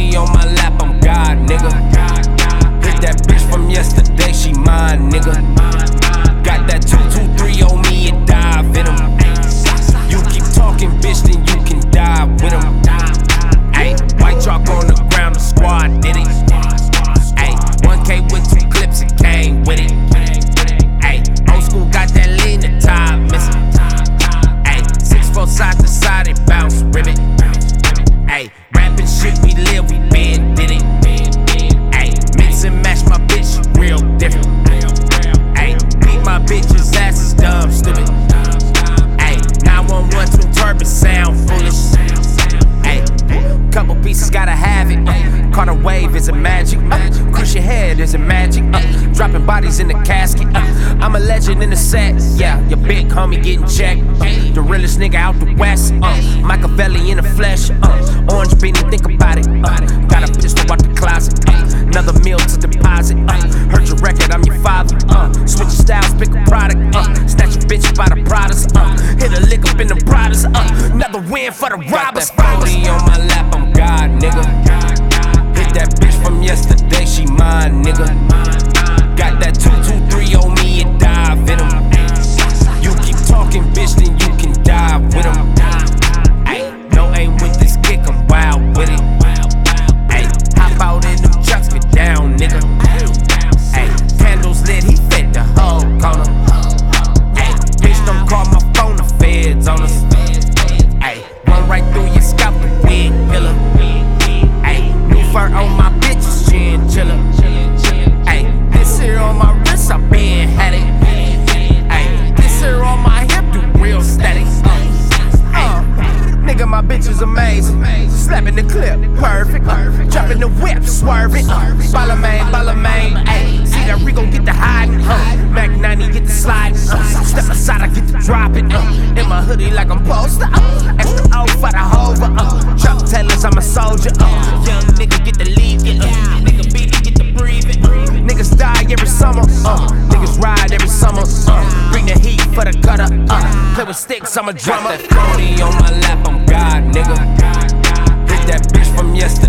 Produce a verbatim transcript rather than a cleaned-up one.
forty on my lap, I'm God, nigga. Hit that bitch from yesterday, she mine, nigga. Got that two two three on me and dive in him. You keep talking, bitch, then you can die with him. Ayy, white chalk on the ground, the squad did it. Ayy, one K with two clips, it came with it. Ayy, old school got that lean, the tie missing. Ayy, six four side to side, it bounce, ribbit. Ayy, rapping shit, we live, we been did it. Ayy, mix and match my bitch, she real different. Ayy, beat my bitch's ass is dumb, stupid. Ayy, nine one one twin turbo sound foolish. Ayy, couple pieces gotta have it. Uh, Carter wave is a magic. Uh, crush your head is a magic. Uh, dropping bodies in the casket. Uh, I'm a legend in the set. Yeah, your big homie getting checked. Uh, the realest nigga out the west. Uh, Machiavelli in the flesh. Uh, orange beanie, think about it. Uh, got a pistol out the closet. Uh, another meal to deposit. Uh, heard your record, I'm your father. Uh, switch your styles, pick a product. Uh, snatch a bitch by the Pradas. Uh, hit a lick up in the Pradas. Uh, another win for the robbers. forty on my lap, I'm God, nigga. Hit that bitch from yesterday, she mine, nigga. Got that two two three on me and dive in him. You keep talking, bitch, then you can dive with him. Ayy, no aim with this kick, I'm wild with it. Ayy, hop out in them trucks, get down, nigga. Ayy, candles lit, he fit the whole corner. Ayy, bitch, don't call my phone, the feds on us. Ayy, run right through your scalp, the wig pillar. Ayy, new fur on my bitches, chinchilla. Ayy, this here on my wrist, I been had it. Ayy, this here on my hip, do real static. Uh, nigga, my bitch is amazing. Slapping the clip, perfect. Uh, dropping the whip, swerving. Uh, Ballerman, Ballerman. Ayy, see that Rico get the hiding. Uh, Mac ninety get the sliding. Uh, step aside, I get the dropping. Uh, in my hoodie like I'm posted. Uh, extra O for the hover. Uh, Chuck Taylors, I'm a soldier. Uh, young nigga get the lead. Uh, nigga beat it, get the breathing. Niggas die every summer. Uh, niggas ride every summer. Uh, bring the heat for the gutter. Uh, play with sticks, I'm a drummer. Got that forty on my lap, I'm God, nigga. Hit that bitch from yesterday.